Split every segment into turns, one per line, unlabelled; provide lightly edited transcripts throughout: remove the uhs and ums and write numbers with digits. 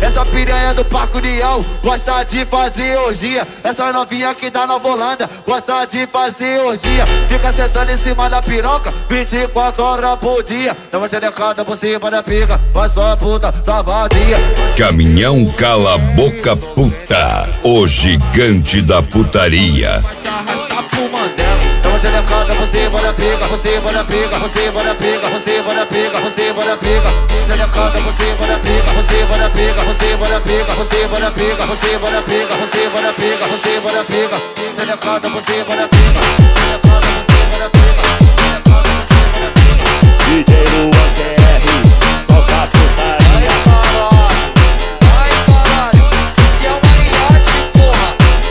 Essa piranha do Parque União gosta de fazer orgia. Essa novinha que tá na Holanda gosta de fazer orgia. Fica sentando em cima da piroca 24 horas por dia. Dá uma xerecada por cima da pica, vai só puta, só vadia.
Caminhão Cala Boca Puta, o gigante da putaria.
Vai te arrastar pro Mandela.
Dá uma xerecada por cima da pica, por cima da pica, por cima da pica, por cima da pica, por cima da pica. Xerecada por cima da pica, por cima da pica, por cima da pica, por cima da pica, por cima da pica, por cima da pica, por cima da pica. Xerecada por cima da pica, xerecada por cima da pica, xerecada por cima da pica.
DJ Luan TR, solta a putaria.
Ai caralho, esse é o mariachi, porra.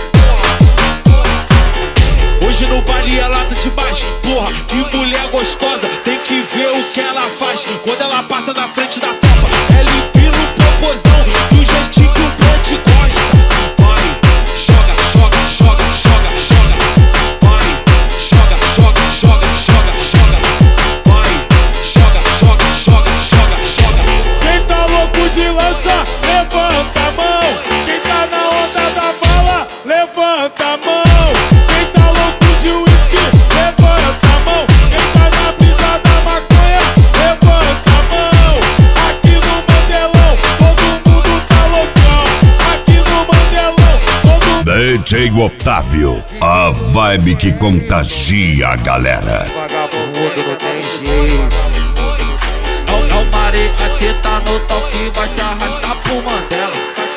Hoje no baile ela tá demais, porra, que mulher gostosa. Tem que ver o que ela faz quando ela passa na frente da tropa. Ela empina o popozão do jeitinho que o Brant gosta. Vai, joga, joga, joga, joga, joga. Vai, joga, joga, joga, joga, joga. Vai, joga, joga, joga, joga, joga. Quem tá louco de lança, levanta a mão. Quem tá na onda da bala, levanta a mão. Quem tá louco de uísque, levanta a mão. Quem tá na brisa da maconha, levanta a mão. Aqui no Mandelão, todo mundo tá loucão. Aqui no Mandelão, todo mundo.
DJ Otávio, a vibe que contagia a galera.
Vagabundo não tem jeito. É o mariachi tá no toque, vai te arrastar pro Mandela.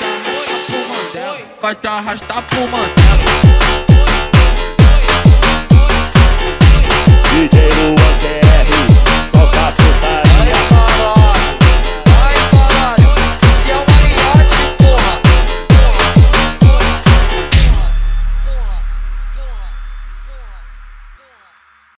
Vai te arrastar pro Mandela.
DJ Luan TR.